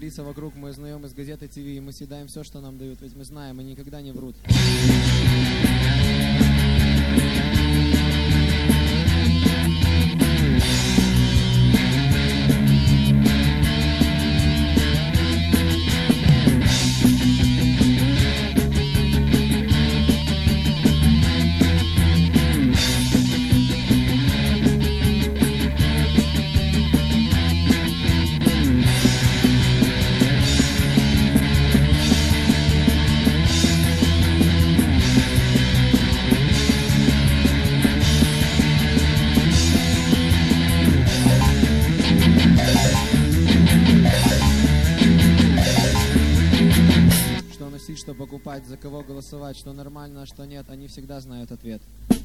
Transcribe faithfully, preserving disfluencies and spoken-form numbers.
творится вокруг, мы узнаем из газеты ТВ, и мы съедаем все, что нам дают, ведь мы знаем, и никогда не врут. Что покупать, за кого голосовать, что нормально, а что нет, они всегда знают ответ.